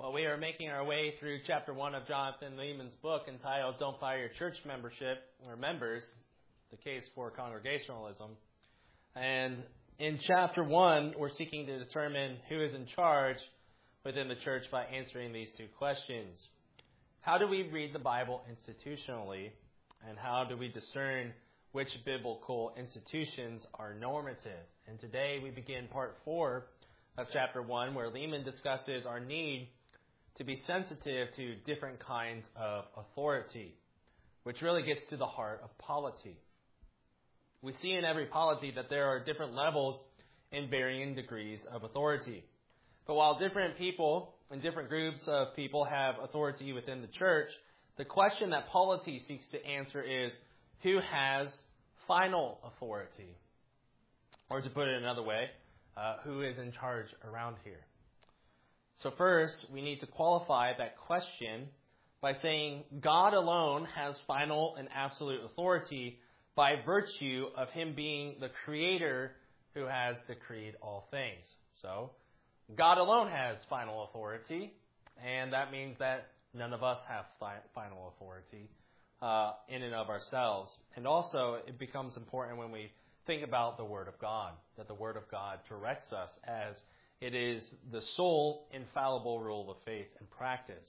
Well, we are making our way through chapter 1 of Jonathan Leeman's book entitled Don't Fire Your Church Membership or Members, the Case for Congregationalism. And in chapter 1, we're seeking to determine who is in charge within the church by answering these two questions. How do we read the Bible institutionally? And how do we discern which biblical institutions are normative? And today we begin part 4 of chapter 1, where Leeman discusses our need to be sensitive to different kinds of authority, which really gets to the heart of polity. We see in every polity that there are different levels and varying degrees of authority. But while different people and different groups of people have authority within the church, the question that polity seeks to answer is, who has final authority? Or to put it another way, who is in charge around here? So first, we need to qualify that question by saying God alone has final and absolute authority by virtue of Him being the Creator who has decreed all things. So, God alone has final authority, and that means that none of us have final authority in and of ourselves. And also, it becomes important when we think about the Word of God, that the Word of God directs us as it is the sole infallible rule of faith and practice.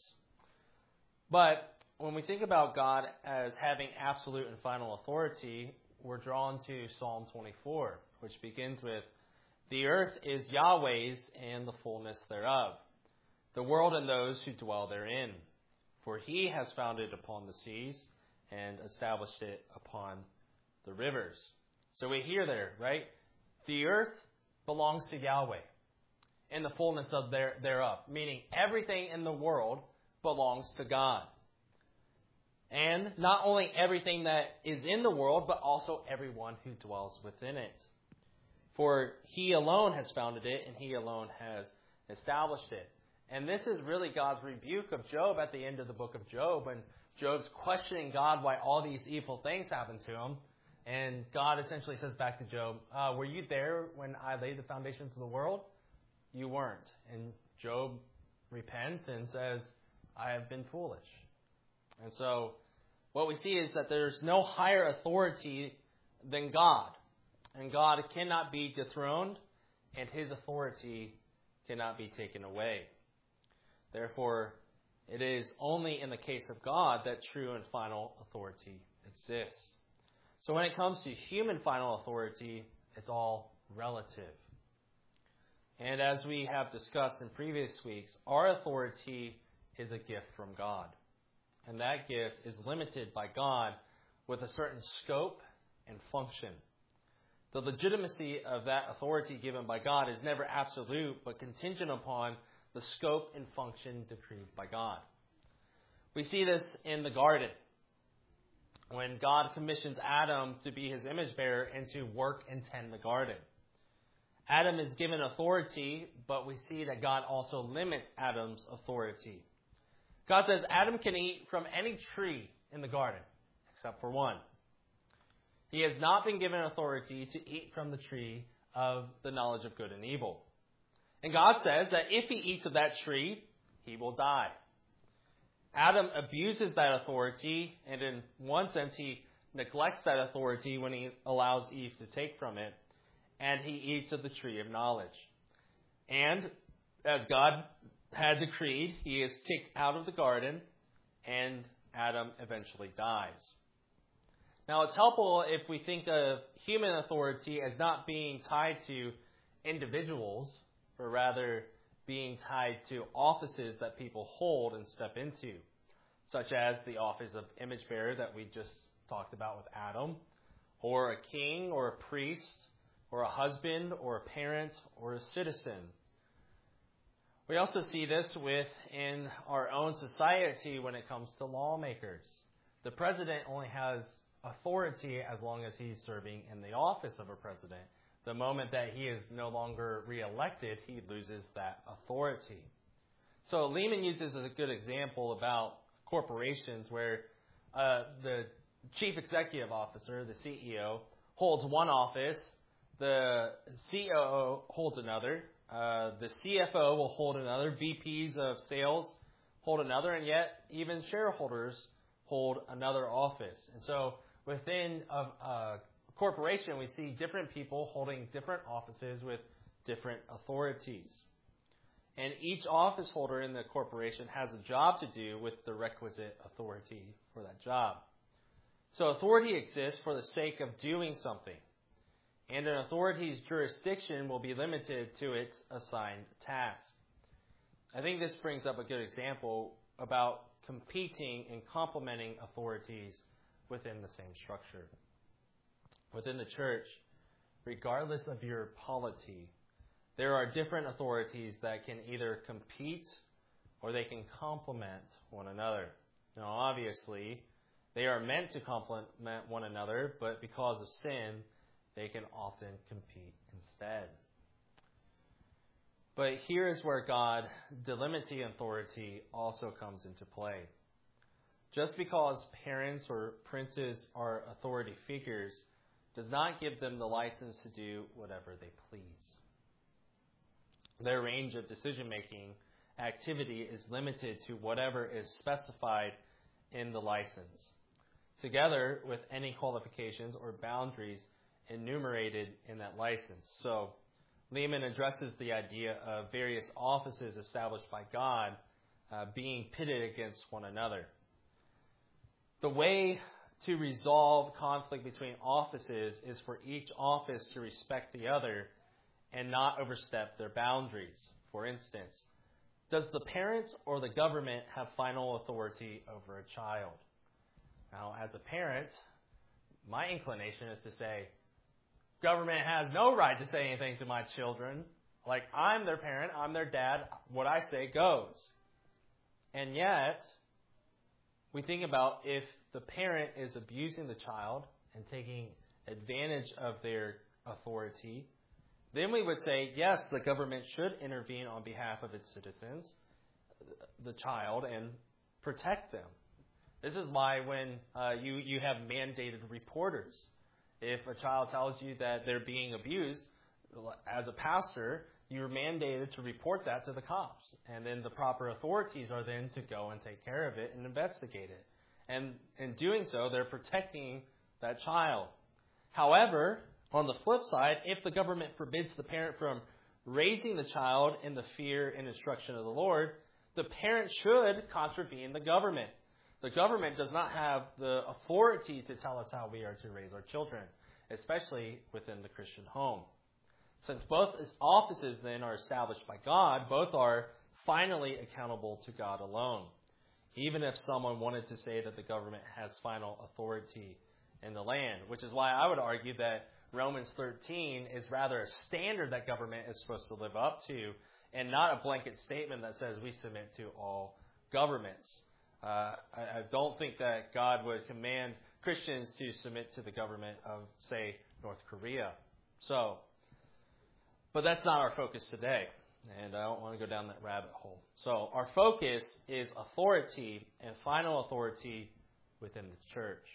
But when we think about God as having absolute and final authority, we're drawn to Psalm 24, which begins with, "The earth is Yahweh's and the fullness thereof, the world and those who dwell therein. For He has founded upon the seas and established it upon the rivers." So we hear there, right? The earth belongs to Yahweh and the fullness of thereof, meaning everything in the world belongs to God. And not only everything that is in the world, but also everyone who dwells within it. For He alone has founded it, and He alone has established it. And this is really God's rebuke of Job at the end of the book of Job, when Job's questioning God why all these evil things happened to him. And God essentially says back to Job, were you there when I laid the foundations of the world? You weren't. And Job repents and says, I have been foolish. And so what we see is that there's no higher authority than God. And God cannot be dethroned, and His authority cannot be taken away. Therefore, it is only in the case of God that true and final authority exists. So when it comes to human final authority, it's all relative. And as we have discussed in previous weeks, our authority is a gift from God. And that gift is limited by God with a certain scope and function. The legitimacy of that authority given by God is never absolute, but contingent upon the scope and function decreed by God. We see this in the garden, when God commissions Adam to be His image bearer and to work and tend the garden. Adam is given authority, but we see that God also limits Adam's authority. God says Adam can eat from any tree in the garden, except for one. He has not been given authority to eat from the tree of the knowledge of good and evil. And God says that if he eats of that tree, he will die. Adam abuses that authority, and in one sense he neglects that authority when he allows Eve to take from it, and he eats of the tree of knowledge. And as God had decreed, he is kicked out of the garden, and Adam eventually dies. Now, it's helpful if we think of human authority as not being tied to individuals, but rather being tied to offices that people hold and step into, such as the office of image bearer that we just talked about with Adam, or a king, or a priest, or a husband, or a parent, or a citizen. We also see this within our own society when it comes to lawmakers. The president only has authority as long as he's serving in the office of a president. The moment that he is no longer reelected, he loses that authority. So Leeman uses a good example about corporations where the chief executive officer, the CEO, holds one office, the COO holds another, the CFO will hold another, VPs of sales hold another, and yet even shareholders hold another office. And so within a corporation, we see different people holding different offices with different authorities. And each office holder in the corporation has a job to do with the requisite authority for that job. So authority exists for the sake of doing something. And an authority's jurisdiction will be limited to its assigned task. I think this brings up a good example about competing and complementing authorities within the same structure. Within the church, regardless of your polity, there are different authorities that can either compete or they can complement one another. Now, obviously, they are meant to complement one another, but because of sin, they can often compete instead. But here is where God delimiting authority also comes into play. Just because parents or princes are authority figures does not give them the license to do whatever they please. Their range of decision-making activity is limited to whatever is specified in the license, together with any qualifications or boundaries enumerated in that license. So, Lehman addresses the idea of various offices established by God being pitted against one another. The way to resolve conflict between offices is for each office to respect the other and not overstep their boundaries. For instance, does the parent or the government have final authority over a child? Now, as a parent, my inclination is to say, government has no right to say anything to my children. Like, I'm their parent, I'm their dad, what I say goes. And yet, we think about if the parent is abusing the child and taking advantage of their authority, then we would say, yes, the government should intervene on behalf of its citizens, the child, and protect them. This is why when you have mandated reporters, if a child tells you that they're being abused, as a pastor, you're mandated to report that to the cops. And then the proper authorities are then to go and take care of it and investigate it. And in doing so, they're protecting that child. However, on the flip side, if the government forbids the parent from raising the child in the fear and instruction of the Lord, the parent should contravene the government. The government does not have the authority to tell us how we are to raise our children, especially within the Christian home. Since both offices then are established by God, both are finally accountable to God alone. Even if someone wanted to say that the government has final authority in the land, which is why I would argue that Romans 13 is rather a standard that government is supposed to live up to, and not a blanket statement that says we submit to all governments. I don't think that God would command Christians to submit to the government of, say, North Korea. But that's not our focus today, and I don't want to go down that rabbit hole. So our focus is authority and final authority within the church.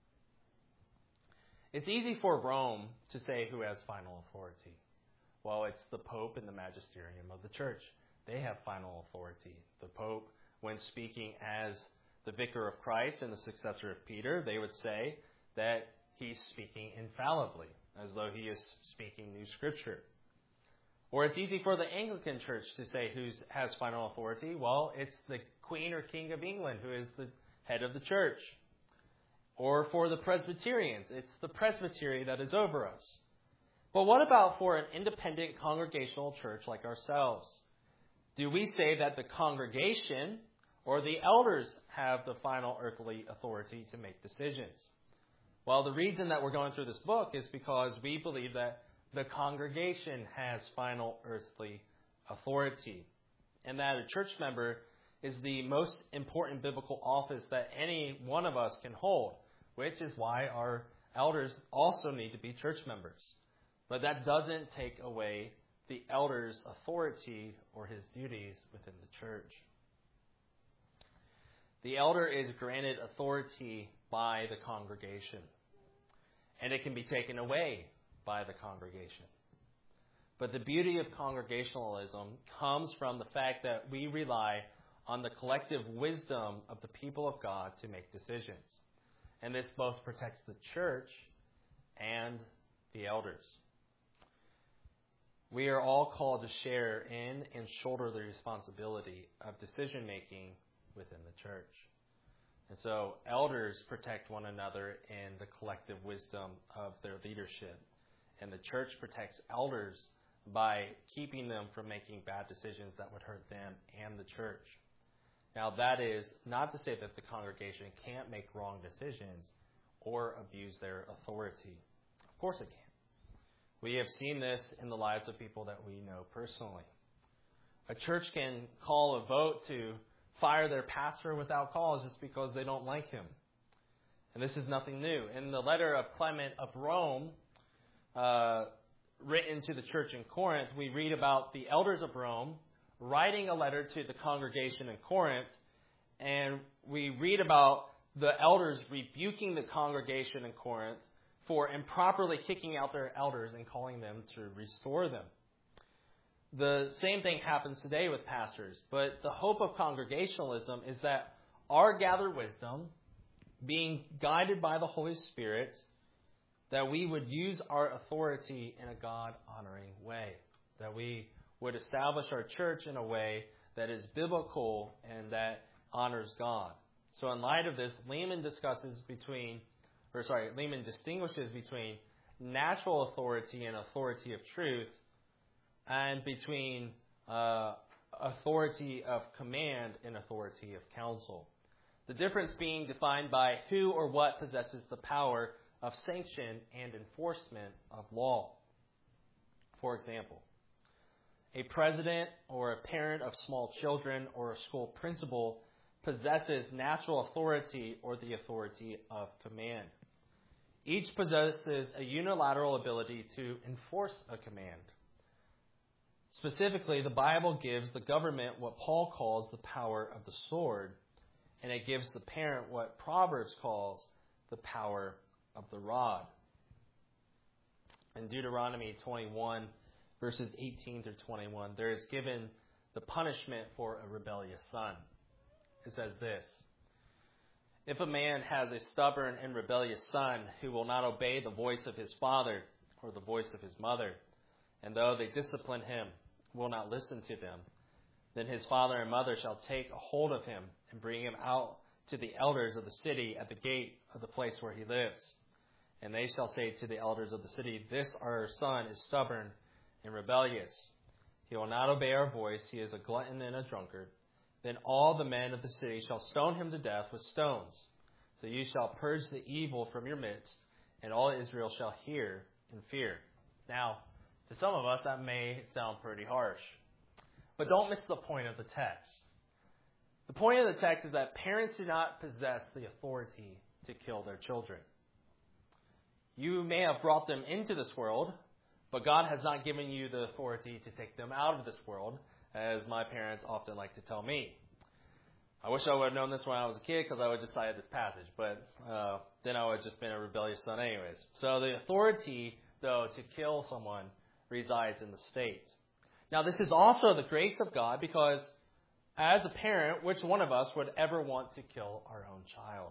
It's easy for Rome to say who has final authority. Well, it's the Pope and the magisterium of the church. They have final authority. The Pope, when speaking as the vicar of Christ and the successor of Peter, they would say that he's speaking infallibly, as though he is speaking new scripture. Or it's easy for the Anglican Church to say who has final authority. Well, it's the Queen or King of England who is the head of the church. Or for the Presbyterians, it's the presbytery that is over us. But what about for an independent congregational church like ourselves? Do we say that the congregation or the elders have the final earthly authority to make decisions? Well, the reason that we're going through this book is because we believe that the congregation has final earthly authority, and that a church member is the most important biblical office that any one of us can hold, which is why our elders also need to be church members. But that doesn't take away the elder's authority or his duties within the church. The elder is granted authority by the congregation, and it can be taken away by the congregation. But the beauty of congregationalism comes from the fact that we rely on the collective wisdom of the people of God to make decisions. And this both protects the church and the elders. We are all called to share in and shoulder the responsibility of decision-making within the church. And so elders protect one another in the collective wisdom of their leadership. And the church protects elders by keeping them from making bad decisions that would hurt them and the church. Now, that is not to say that the congregation can't make wrong decisions or abuse their authority. Of course it can. We have seen this in the lives of people that we know personally. A church can call a vote to fire their pastor without cause just because they don't like him. And this is nothing new. In the letter of Clement of Rome, written to the church in Corinth, we read about the elders of Rome writing a letter to the congregation in Corinth, and we read about the elders rebuking the congregation in Corinth for improperly kicking out their elders and calling them to restore them. The same thing happens today with pastors, but the hope of congregationalism is that our gathered wisdom, being guided by the Holy Spirit, that we would use our authority in a God-honoring way, that we would establish our church in a way that is biblical and that honors God. So in light of this, Lehman distinguishes between natural authority and authority of truth, and between authority of command and authority of counsel. The difference being defined by who or what possesses the power of sanction and enforcement of law. For example, a president or a parent of small children or a school principal possesses natural authority or the authority of command. Each possesses a unilateral ability to enforce a command. Specifically, the Bible gives the government what Paul calls the power of the sword, and it gives the parent what Proverbs calls the power of the rod. In Deuteronomy 21, verses 18 through 21, there is given the punishment for a rebellious son. It says this: "If a man has a stubborn and rebellious son who will not obey the voice of his father or the voice of his mother, and though they discipline him, will not listen to them, then his father and mother shall take a hold of him and bring him out to the elders of the city at the gate of the place where he lives. And they shall say to the elders of the city, 'This our son is stubborn and rebellious. He will not obey our voice. He is a glutton and a drunkard.' Then all the men of the city shall stone him to death with stones. So you shall purge the evil from your midst, and all Israel shall hear and fear." Now, to some of us, that may sound pretty harsh. But don't miss the point of the text. The point of the text is that parents do not possess the authority to kill their children. You may have brought them into this world, but God has not given you the authority to take them out of this world, as my parents often like to tell me. I wish I would have known this when I was a kid, because I would just cite this passage, but then I would have just been a rebellious son anyways. So the authority, though, to kill someone resides in the state. Now, this is also the grace of God, because as a parent, which one of us would ever want to kill our own child?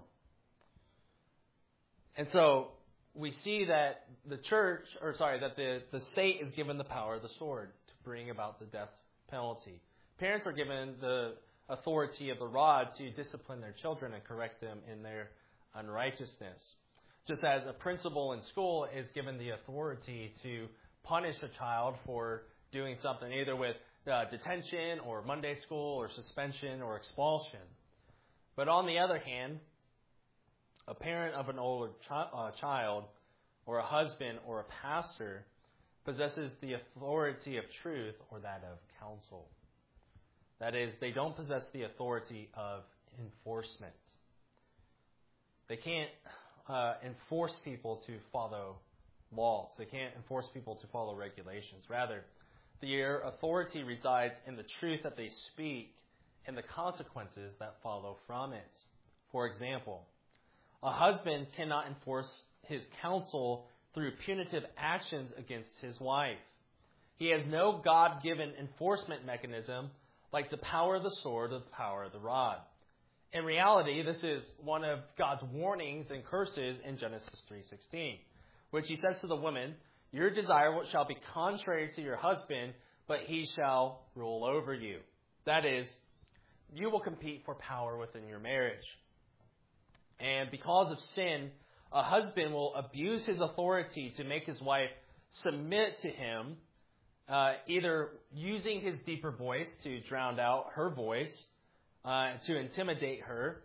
And so we see that the state is given the power of the sword to bring about the death penalty. Parents are given the authority of the rod to discipline their children and correct them in their unrighteousness. Just as a principal in school is given the authority to punish a child for doing something, either with detention or Monday school or suspension or expulsion. But on the other hand, a parent of an older child or a husband or a pastor possesses the authority of truth or that of counsel. That is, they don't possess the authority of enforcement. They can't enforce people to follow laws. They can't enforce people to follow regulations. Rather, their authority resides in the truth that they speak and the consequences that follow from it. For example, a husband cannot enforce his counsel through punitive actions against his wife. He has no God-given enforcement mechanism like the power of the sword or the power of the rod. In reality, this is one of God's warnings and curses in Genesis 3:16, which he says to the woman, "Your desire shall be contrary to your husband, but he shall rule over you." That is, you will compete for power within your marriage. And because of sin, a husband will abuse his authority to make his wife submit to him, either using his deeper voice to drown out her voice, to intimidate her,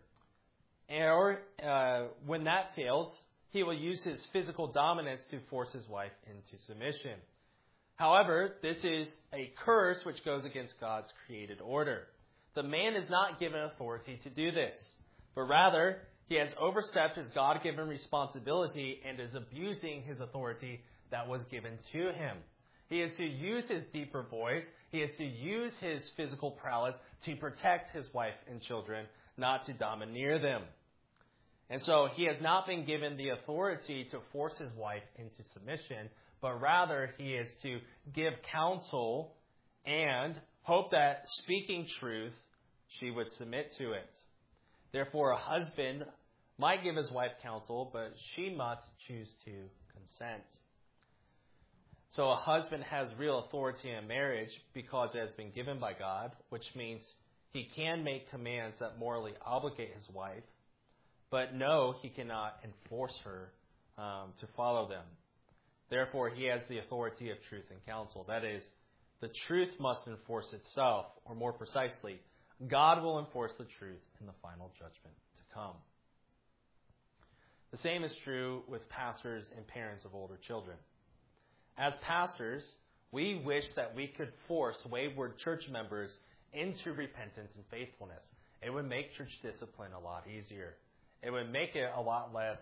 or when that fails, he will use his physical dominance to force his wife into submission. However, this is a curse which goes against God's created order. The man is not given authority to do this, but rather he has overstepped his God-given responsibility and is abusing his authority that was given to him. He is to use his deeper voice. He is to use his physical prowess to protect his wife and children, not to domineer them. And so he has not been given the authority to force his wife into submission, but rather he is to give counsel and hope that speaking truth, she would submit to it. Therefore, a husband might give his wife counsel, but she must choose to consent. So a husband has real authority in marriage because it has been given by God, which means he can make commands that morally obligate his wife, but no, he cannot enforce her to follow them. Therefore, he has the authority of truth and counsel. That is, the truth must enforce itself, or more precisely, God will enforce the truth in the final judgment to come. The same is true with pastors and parents of older children. As pastors, we wish that we could force wayward church members into repentance and faithfulness. It would make church discipline a lot easier. It would make it a lot less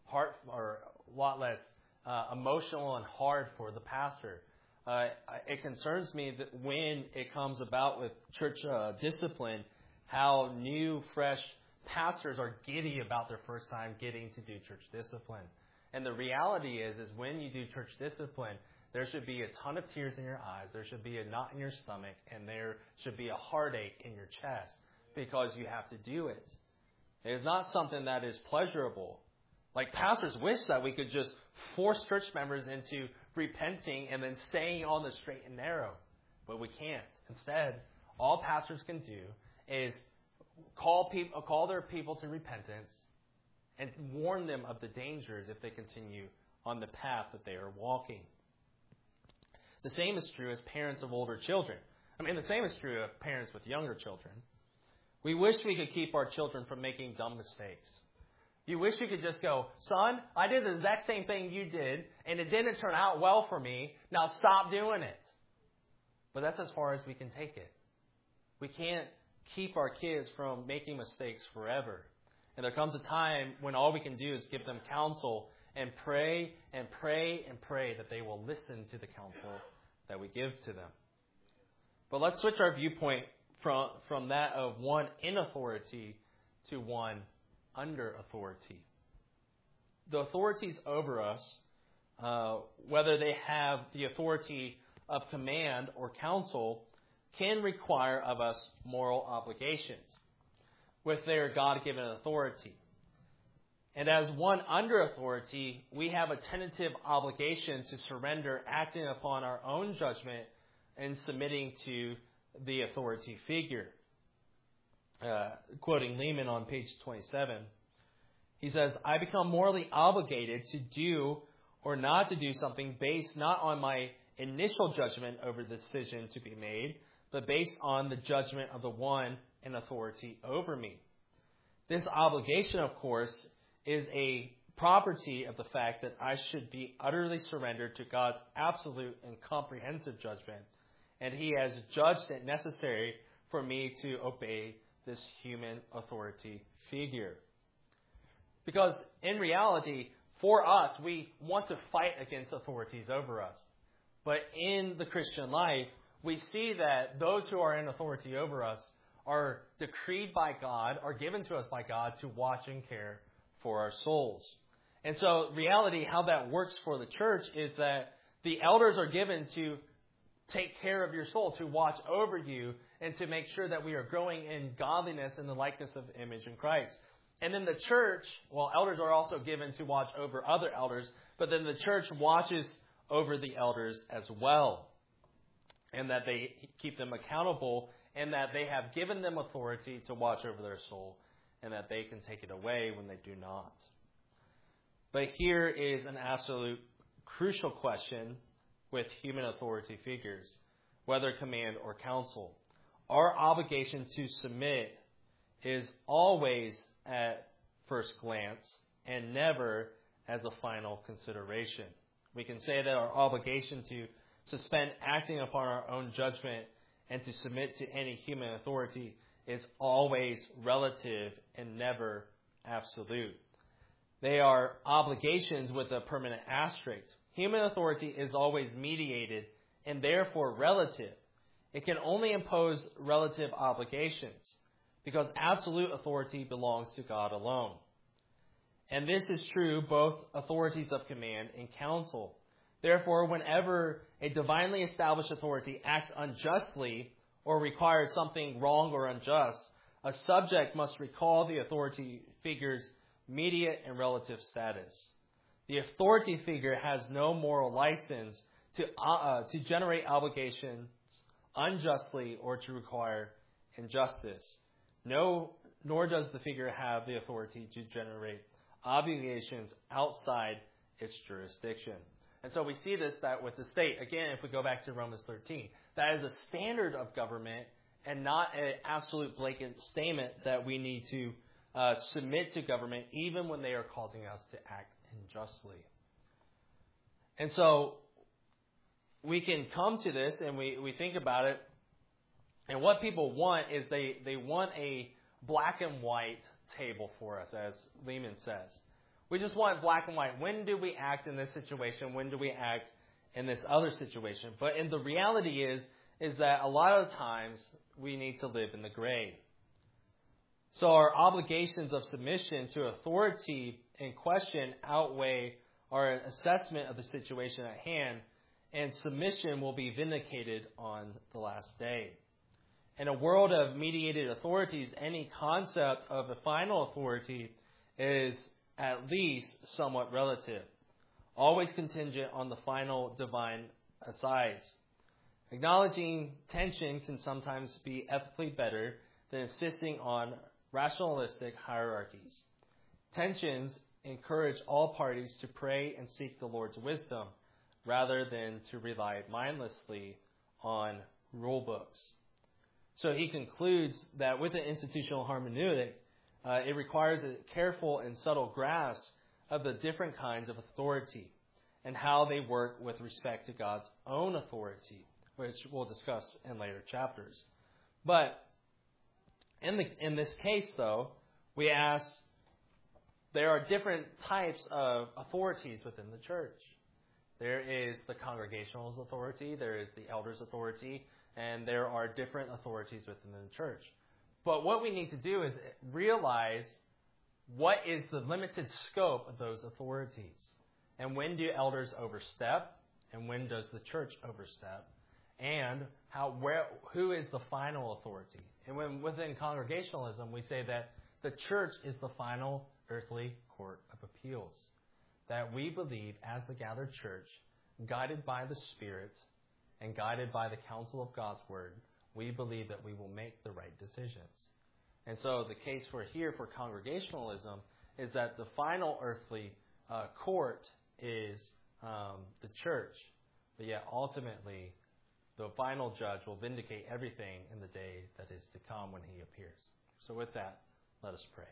emotional and hard for the pastor. It concerns me that when it comes about with church discipline, how new, fresh pastors are giddy about their first time getting to do church discipline. And the reality is when you do church discipline, there should be a ton of tears in your eyes, there should be a knot in your stomach, and there should be a heartache in your chest because you have to do it. It is not something that is pleasurable. Like, pastors wish that we could just force church members into repenting and then staying on the straight and narrow. But we can't. Instead, all pastors can do is call their people to repentance and warn them of the dangers if they continue on the path that they are walking. The same is true as parents of older children. The same is true of parents with younger children. We wish we could keep our children from making dumb mistakes. You wish you could just go, "Son, I did the exact same thing you did, and it didn't turn out well for me. Now stop doing it." But that's as far as we can take it. We can't keep our kids from making mistakes forever. And there comes a time when all we can do is give them counsel and pray and pray and pray that they will listen to the counsel that we give to them. But let's switch our viewpoint from that of one in authority to one under authority. The authorities over us, whether they have the authority of command or counsel, can require of us moral obligations with their God-given authority. And as one under authority, we have a tentative obligation to surrender, acting upon our own judgment and submitting to the authority figure. Quoting Lehman on page 27, he says, "I become morally obligated to do or not to do something based not on my initial judgment over the decision to be made, but based on the judgment of the one in authority over me." This obligation, of course, is a property of the fact that I should be utterly surrendered to God's absolute and comprehensive judgment, and He has judged it necessary for me to obey this human authority figure. Because in reality, for us, we want to fight against authorities over us. But in the Christian life, we see that those who are in authority over us are decreed by God, are given to us by God to watch and care for our souls. And so reality, how that works for the church is that the elders are given to take care of your soul, to watch over you, and to make sure that we are growing in godliness and the likeness of image in Christ. And then the church, well, elders are also given to watch over other elders, but then the church watches over the elders as well, and that they keep them accountable, and that they have given them authority to watch over their soul, and that they can take it away when they do not. But here is an absolute crucial question with human authority figures, whether command or counsel. Our obligation to submit is always at first glance and never as a final consideration. We can say that our obligation to suspend acting upon our own judgment and to submit to any human authority is always relative and never absolute. They are obligations with a permanent asterisk. Human authority is always mediated and therefore relative. It can only impose relative obligations because absolute authority belongs to God alone. And this is true both authorities of command and counsel. Therefore, whenever a divinely established authority acts unjustly or requires something wrong or unjust, a subject must recall the authority figure's immediate and relative status. The authority figure has no moral license to generate obligations unjustly or to require injustice. Nor does the figure have the authority to generate obligations outside its jurisdiction. And so we see this that with the state. Again, if we go back to Romans 13, that is a standard of government and not an absolute blanket statement that we need to submit to government even when they are causing us to act unjustly. And so we can come to this and we think about it. And what people want is they want a black and white table for us, as Lehman says. We just want black and white. When do we act in this situation? When do we act in this other situation? But the reality is that a lot of times we need to live in the gray. So our obligations of submission to authority in question outweigh our assessment of the situation at hand, and submission will be vindicated on the last day. In a world of mediated authorities, any concept of a final authority is at least somewhat relative, always contingent on the final divine asides. Acknowledging tension can sometimes be ethically better than insisting on rationalistic hierarchies. Tensions encourage all parties to pray and seek the Lord's wisdom rather than to rely mindlessly on rule books. So he concludes that with an institutional hermeneutic, it requires a careful and subtle grasp of the different kinds of authority and how they work with respect to God's own authority, which we'll discuss in later chapters. But in this case, though, we ask, there are different types of authorities within the church. There is the congregational authority, there is the elders' authority, and there are different authorities within the church. But what we need to do is realize what is the limited scope of those authorities. And when do elders overstep? And when does the church overstep? And who is the final authority? And when within congregationalism, we say that the church is the final earthly court of appeals. That we believe as the gathered church, guided by the Spirit and guided by the counsel of God's Word, we believe that we will make the right decisions. And so the case for congregationalism is that the final earthly court is the church. But yet ultimately, the final judge will vindicate everything in the day that is to come when he appears. So with that, let us pray.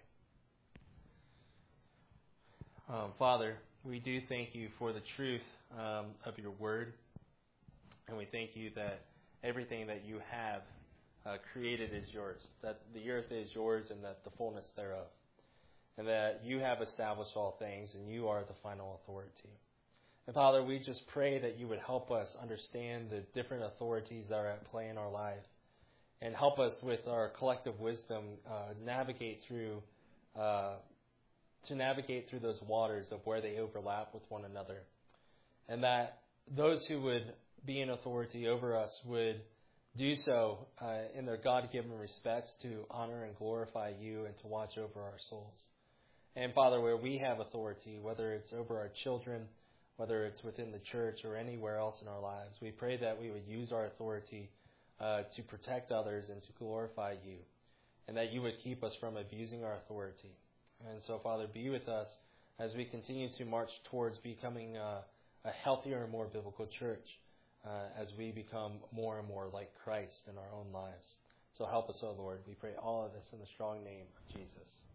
Father, we do thank you for the truth of your word. And we thank you that everything that you have created is yours, that the earth is yours and that the fullness thereof, and that you have established all things and you are the final authority. And Father, we just pray that you would help us understand the different authorities that are at play in our life and help us with our collective wisdom navigate through those waters of where they overlap with one another. And that those who would be in authority over us would do so in their God-given respects to honor and glorify you and to watch over our souls. And Father, where we have authority, whether it's over our children, whether it's within the church or anywhere else in our lives, we pray that we would use our authority to protect others and to glorify you, and that you would keep us from abusing our authority. And so, Father, be with us as we continue to march towards becoming a healthier and more biblical church as we become more and more like Christ in our own lives. So help us, O Lord. We pray all of this in the strong name of Jesus.